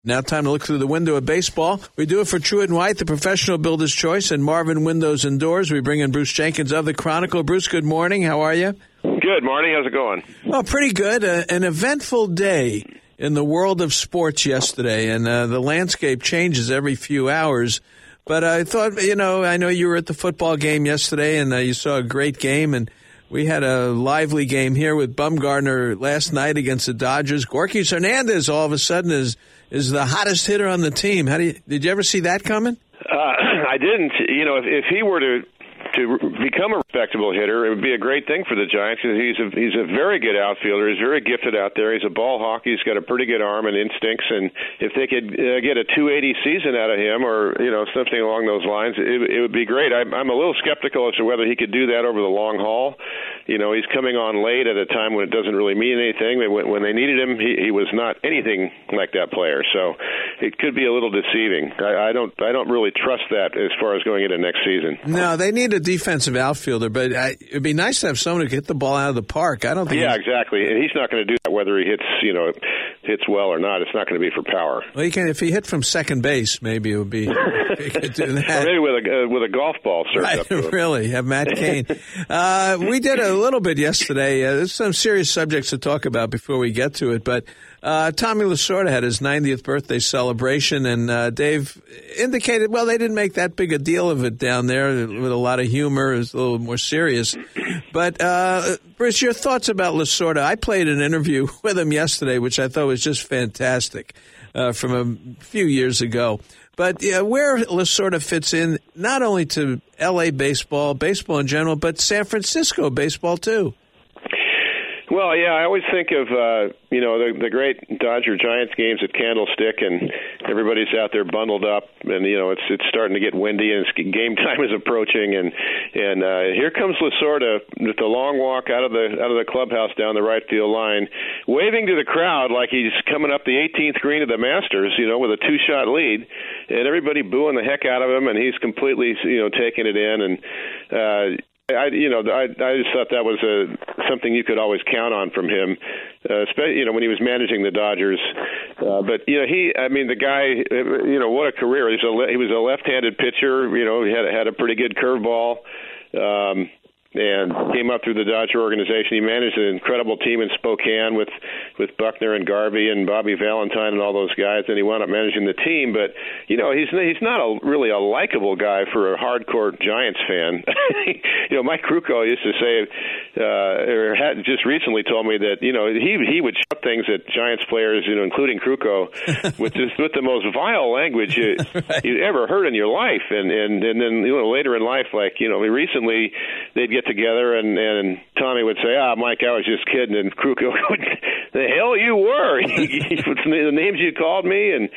Now time to look through the window of baseball. We do it for Truett & White, the professional builder's choice, and Marvin Windows and Doors. We bring in Bruce Jenkins of the Chronicle. Bruce, good morning. How are you? Good morning. How's it going? Well, pretty good. An eventful day in the world of sports yesterday, and the landscape changes every few hours. But I thought, I know you were at the football game yesterday, and you saw a great game, and we had a lively game here with Bumgarner last night against the Dodgers. Gorky Hernandez all of a sudden is the hottest hitter on the team. Did you ever see that coming? I didn't. If he were to become a respectable hitter, it would be a great thing for the Giants because he's a very good outfielder. He's very gifted out there. He's a ball hawk. He's got a pretty good arm and instincts. And if they could get a 280 season out of him, or something along those lines, it would be great. I'm a little skeptical as to whether he could do that over the long haul. He's coming on late at a time when it doesn't really mean anything. When they needed him, he was not anything like that player. So it could be a little deceiving. I don't really trust that as far as going into next season. No, they need a defensive outfielder, but it'd be nice to have someone who could hit the ball out of the park. I don't think. Yeah, exactly. And he's not going to do that whether he hits well or not. It's not going to be for power. Well, if he hit from second base, maybe it would be. He could do that. Or maybe with a golf ball. Right, really, have Matt Cain. We did a little bit yesterday. There's some serious subjects to talk about before we get to it, but Tommy Lasorda had his 90th birthday celebration, and Dave indicated, well, they didn't make that big a deal of it down there with a lot of humor. It was a little more serious. But, Bruce, your thoughts about Lasorda? I played an interview with him yesterday, which I thought was just fantastic from a few years ago. But where Lasorda fits in, not only to L.A. baseball in general, but San Francisco baseball, too. Well, yeah, I always think of, the great Dodger-Giants games at Candlestick, and everybody's out there bundled up, and, it's starting to get windy, and game time is approaching, and here comes Lasorda with the long walk out of the clubhouse down the right field line, waving to the crowd like he's coming up the 18th green of the Masters, with a two-shot lead, and everybody booing the heck out of him, and he's completely, taking it in, and I just thought that was something you could always count on from him, especially when he was managing the Dodgers. But the guy, what a career! He was a left-handed pitcher. He had a pretty good curveball. And came up through the Dodger organization. He managed an incredible team in Spokane with Buckner and Garvey and Bobby Valentine and all those guys. And he wound up managing the team. But he's not really a likable guy for a hardcore Giants fan. Mike Krukow used to say, or had just recently told me that he would shout things at Giants players, including Krukow, with the most vile language you'd ever heard in your life. And then later in life, recently they'd get together and Tommy would say, Mike, I was just kidding, and Krukow would, the hell you were. The names you called me, and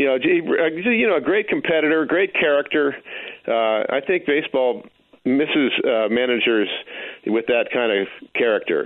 a great competitor, great character. I think baseball misses managers with that kind of character,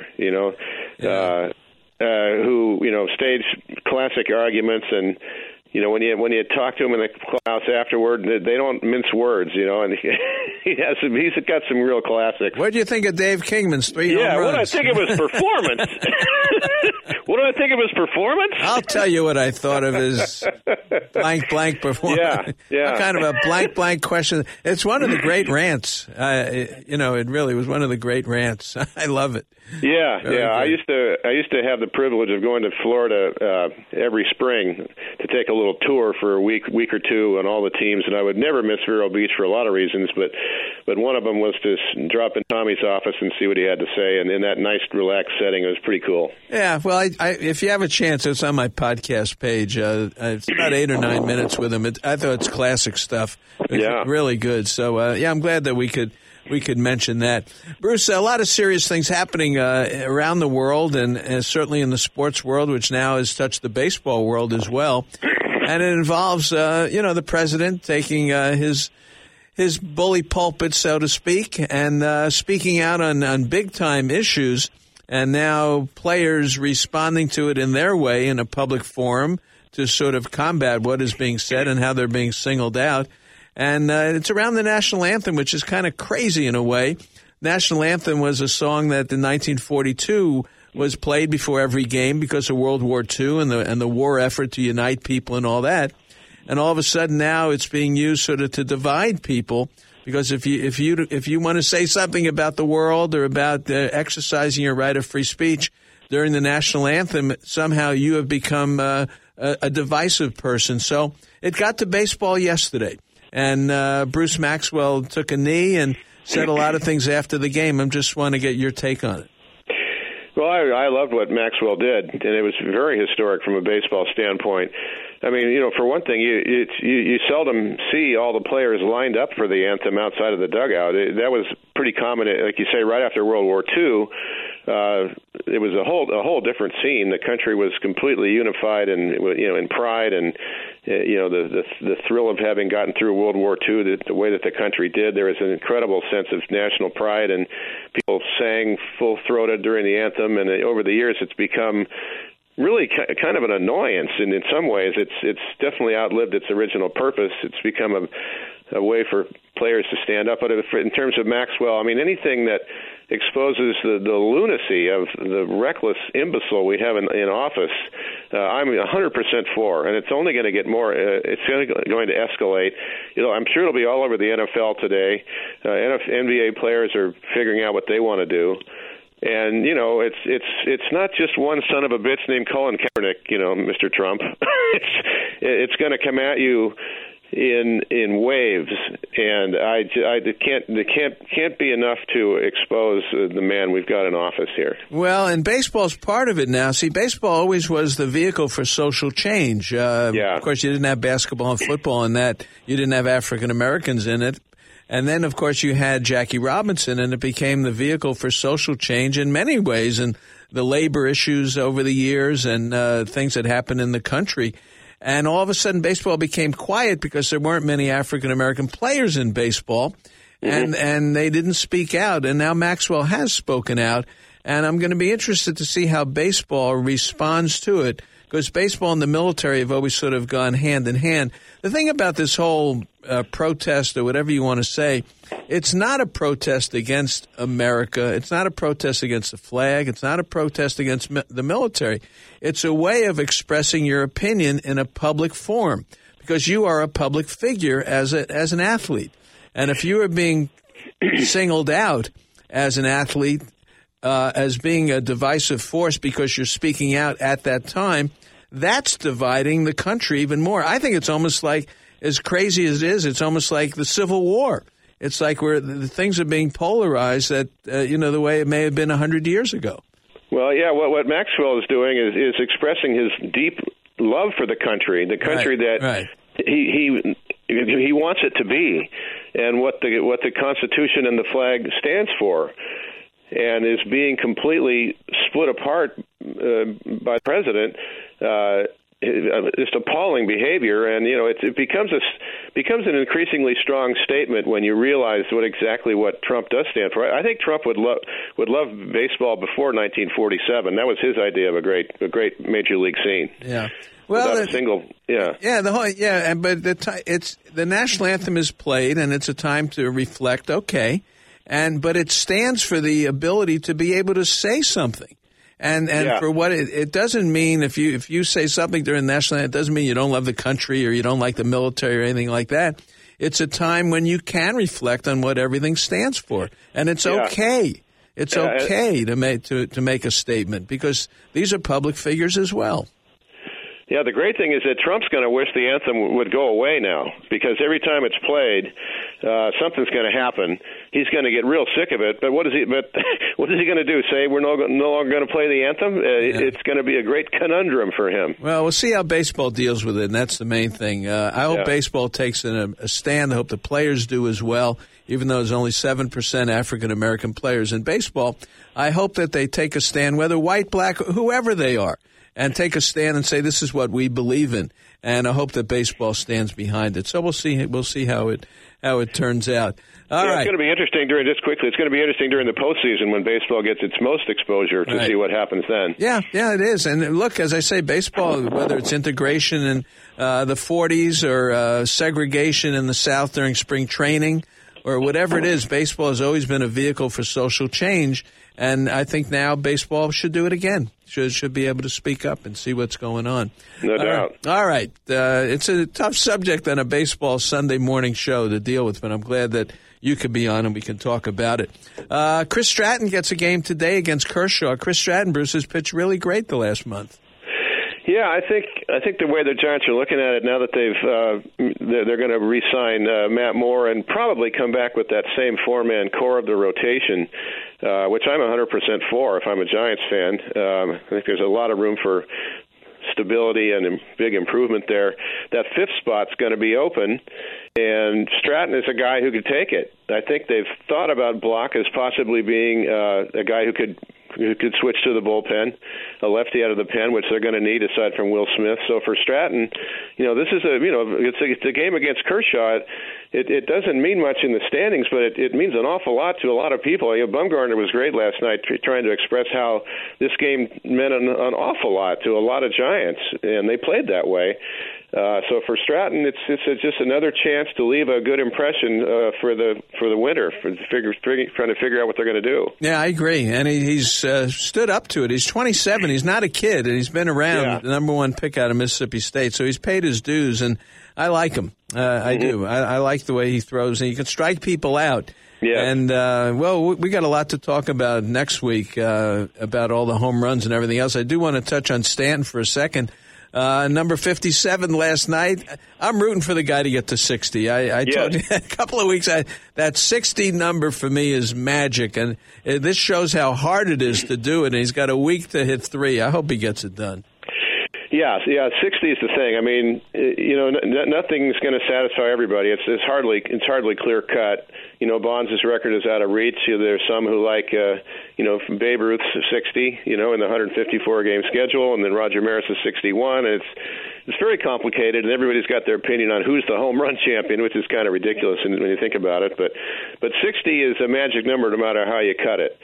who stage classic arguments, and when you talk to him in the clubhouse afterward, they don't mince words, and he's got some real classics. What do you think of Dave Kingman's 3 home runs? Yeah, what do I think of his performance? What do I think of his performance? I'll tell you what I thought of his blank performance. Yeah. What kind of a blank question? It's one of the great rants. It really was one of the great rants. I love it. Yeah. I used to have the privilege of going to Florida every spring to take a little tour for a week or two on all the teams, and I would never miss Vero Beach for a lot of reasons, but one of them was to drop in Tommy's office and see what he had to say, and in that nice, relaxed setting, it was pretty cool. Yeah, well, if you have a chance, it's on my podcast page. It's about 8 or 9 minutes with him. I thought it's classic stuff. It's really good. So, I'm glad that we could mention that. Bruce, a lot of serious things happening around the world and certainly in the sports world, which now has touched the baseball world as well. And it involves, the president taking his bully pulpit, so to speak, and speaking out on big-time issues, and now players responding to it in their way in a public forum to sort of combat what is being said and how they're being singled out. And it's around the national anthem, which is kind of crazy in a way. National anthem was a song that in 1942 was played before every game because of World War II and the war effort to unite people and all that. And all of a sudden now it's being used sort of to divide people, because if you want to say something about the world or about exercising your right of free speech during the national anthem, somehow you have become a divisive person. So it got to baseball yesterday, and Bruce Maxwell took a knee and said a lot of things after the game. I just want to get your take on it. Well, I loved what Maxwell did, and it was very historic from a baseball standpoint. I mean, for one thing, you seldom see all the players lined up for the anthem outside of the dugout. That was pretty common, like you say, right after World War II. It was a whole different scene. The country was completely unified and in pride, and the thrill of having gotten through World War II the way that the country did. There was an incredible sense of national pride, and people sang full-throated during the anthem. And over the years, it's become really kind of an annoyance, and in some ways, it's definitely outlived its original purpose. It's become a way for players to stand up. But in terms of Maxwell, I mean, anything that exposes the lunacy of the reckless imbecile we have in office, I'm 100% for, and it's only going to get more. It's going to escalate. I'm sure it'll be all over the NFL today. NBA players are figuring out what they want to do. And it's not just one son of a bitch named Colin Kaepernick, Mr. Trump. it's going to come at you in waves, and it can't be enough to expose the man we've got in office here. Well, and baseball's part of it now. See, baseball always was the vehicle for social change. Of course, you didn't have basketball and football in that. You didn't have African Americans in it. And then, of course, you had Jackie Robinson, and it became the vehicle for social change in many ways, and the labor issues over the years and things that happened in the country. And all of a sudden, baseball became quiet because there weren't many African-American players in baseball, and they didn't speak out. And now Maxwell has spoken out, and I'm going to be interested to see how baseball responds to it, because baseball and the military have always sort of gone hand in hand. The thing about this whole protest, or whatever you want to say, it's not a protest against America. It's not a protest against the flag. It's not a protest against the military. It's a way of expressing your opinion in a public forum, because you are a public figure as an athlete. And if you are being singled out as an athlete, as being a divisive force because you're speaking out at that time, that's dividing the country even more. I think it's almost like, as crazy as it is, it's almost like the Civil War. It's like where the things are being polarized that, the way it may have been 100 years ago. Well, yeah, what Maxwell is doing is expressing his deep love for the country that he wants it to be, and what the Constitution and the flag stands for, and is being completely split apart by the president. Just appalling behavior, and it becomes an increasingly strong statement when you realize what Trump does stand for. I think Trump would love baseball before 1947. That was his idea of a great major league scene. Yeah. Well, but the national anthem is played, and it's a time to reflect. Okay, but it stands for the ability to be able to say something. And for what it doesn't mean, if you say something during the national anthem, it doesn't mean you don't love the country or you don't like the military or anything like that. It's a time when you can reflect on what everything stands for, and it's okay. It's okay to make a statement, because these are public figures as well. Yeah, the great thing is that Trump's going to wish the anthem would go away now, because every time it's played, something's going to happen. He's going to get real sick of it. But what is he going to do? Say we're no longer going to play the anthem? It's going to be a great conundrum for him. Well, we'll see how baseball deals with it, and that's the main thing. I hope baseball takes a stand. I hope the players do as well, even though there's only 7% African American players in baseball. I hope that they take a stand, whether white, black, whoever they are, and take a stand and say, this is what we believe in. And I hope that baseball stands behind it. So we'll see how it turns out. All right. It's going to be interesting It's going to be interesting during the postseason when baseball gets its most exposure to see what happens then. Yeah, it is. And look, as I say, baseball, whether it's integration in the 40s or segregation in the South during spring training, or whatever it is. Baseball has always been a vehicle for social change, and I think now baseball should do it again. Should be able to speak up and see what's going on. No doubt. All right. It's a tough subject on a baseball Sunday morning show to deal with, but I'm glad that you could be on and we can talk about it. Chris Stratton gets a game today against Kershaw. Chris Stratton, Bruce, has pitched really great the last month. Yeah, I think the way the Giants are looking at it now that they're going to re-sign Matt Moore and probably come back with that same four-man core of the rotation, which I'm 100% for if I'm a Giants fan. I think there's a lot of room for stability and a big improvement there. That fifth spot's going to be open, and Stratton is a guy who could take it. I think they've thought about Block as possibly being a guy who could switch to the bullpen, a lefty out of the pen, which they're going to need aside from Will Smith. So for Stratton, this is it's a game against Kershaw. It doesn't mean much in the standings, but it means an awful lot to a lot of people. Bumgarner was great last night trying to express how this game meant an awful lot to a lot of Giants, and they played that way. So for Stratton, it's just another chance to leave a good impression for the winter, trying to figure out what they're going to do. Yeah, I agree, and he's stood up to it. He's 27. He's not a kid, and he's been around the number one pick out of Mississippi State, so he's paid his dues, and I like him. I do. I like the way he throws, and he can strike people out. Yeah. And, we got a lot to talk about next week about all the home runs and everything else. I do want to touch on Stanton for a second. Number 57 last night. I'm rooting for the guy to get to 60. I told you a couple of weeks, that 60 number for me is magic, and this shows how hard it is to do it, and he's got a week to hit 3. I hope he gets it done. Yeah, 60 is the thing. I mean, nothing's going to satisfy everybody. It's hardly clear cut. Bonds' record is out of reach. There's some who like, Babe Ruth's 60, in the 154 game schedule, and then Roger Maris is 61. And it's very complicated, and everybody's got their opinion on who's the home run champion, which is kind of ridiculous when you think about it. But 60 is a magic number no matter how you cut it.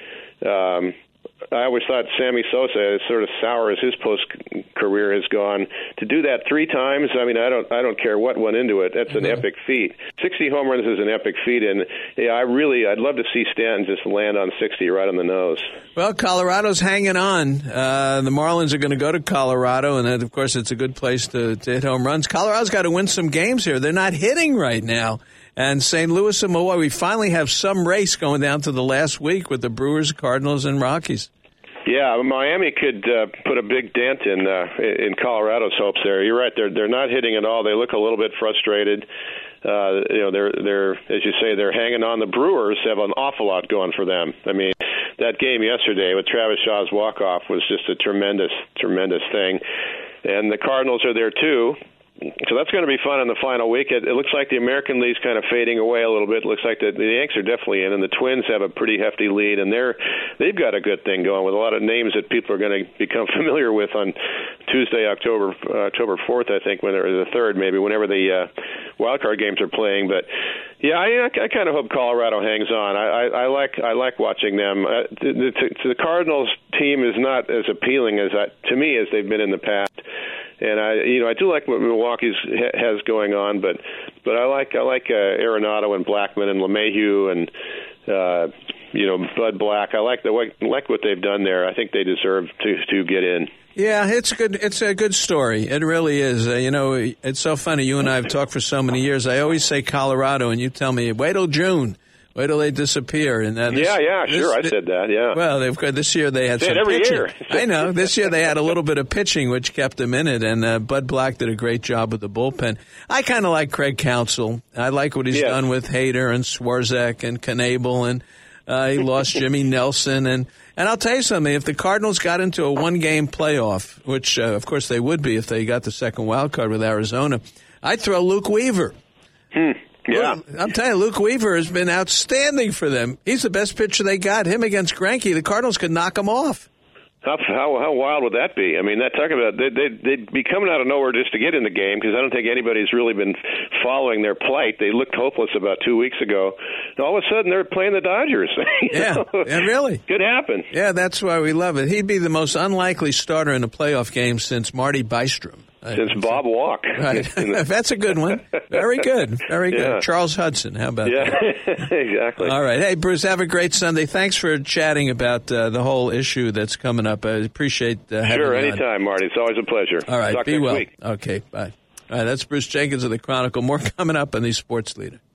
I always thought Sammy Sosa, as sort of sour as his post-career has gone, to do that 3 times, I mean, I don't care what went into it. That's an epic feat. 60 home runs is an epic feat, and I'd love to see Stanton just land on 60 right on the nose. Well, Colorado's hanging on. The Marlins are going to go to Colorado, and then, of course, it's a good place to hit home runs. Colorado's got to win some games here. They're not hitting right now. And St. Louis and Milwaukee, we finally have some race going down to the last week with the Brewers, Cardinals, and Rockies. Yeah, Miami could put a big dent in Colorado's hopes there. You're right; they're not hitting at all. They look a little bit frustrated. They're as you say, they're hanging on. The Brewers have an awful lot going for them. I mean, that game yesterday with Travis Shaw's walk-off was just a tremendous thing, and the Cardinals are there too. So that's going to be fun in the final week. It looks like the American League's kind of fading away a little bit. It looks like the Yanks are definitely in, and the Twins have a pretty hefty lead, and they've got a good thing going with a lot of names that people are going to become familiar with on Tuesday, October 4th, I think, or the 3rd, maybe, whenever the wild card games are playing. But yeah, I kind of hope Colorado hangs on. I like watching them. The Cardinals team is not as appealing to me as they've been in the past. And I do like what Milwaukee's has going on, but I like Arenado and Blackmon and LeMahieu and Bud Black. I like what they've done there. I think they deserve to get in. Yeah, it's good. It's a good story. It really is. It's so funny. You and I have talked for so many years. I always say Colorado, and you tell me, wait till June. Wait till they disappear. And sure. I said that. Yeah. Well, this year they had some every pitching. Year. I know. This year they had a little bit of pitching, which kept them in it. And Bud Black did a great job with the bullpen. I kind of like Craig Counsell. I like what he's done with Hader and Swarzak and Knebel, and he lost Jimmy Nelson. And I'll tell you something. If the Cardinals got into a one-game playoff, which of course they would be if they got the second wild card with Arizona, I'd throw Luke Weaver. Yeah. I'm telling you, Luke Weaver has been outstanding for them. He's the best pitcher they got. Him against Greinke, the Cardinals could knock him off. How wild would that be? I mean, talking about they'd be coming out of nowhere just to get in the game, because I don't think anybody's really been following their plight. They looked hopeless about 2 weeks ago. And all of a sudden, they're playing the Dodgers. Yeah, really. Could happen. Yeah, that's why we love it. He'd be the most unlikely starter in a playoff game since Marty Bystrom. since Bob Walk. Right. That's a good one. Very good. Very good. Yeah. Charles Hudson. How about that? Yeah, exactly. All right. Hey, Bruce, have a great Sunday. Thanks for chatting about the whole issue that's coming up. I appreciate having you on. Sure, anytime, Marty. It's always a pleasure. All right. Talk Be next well. week. Okay, bye. All right, that's Bruce Jenkins of the Chronicle. More coming up on the Sports Leader.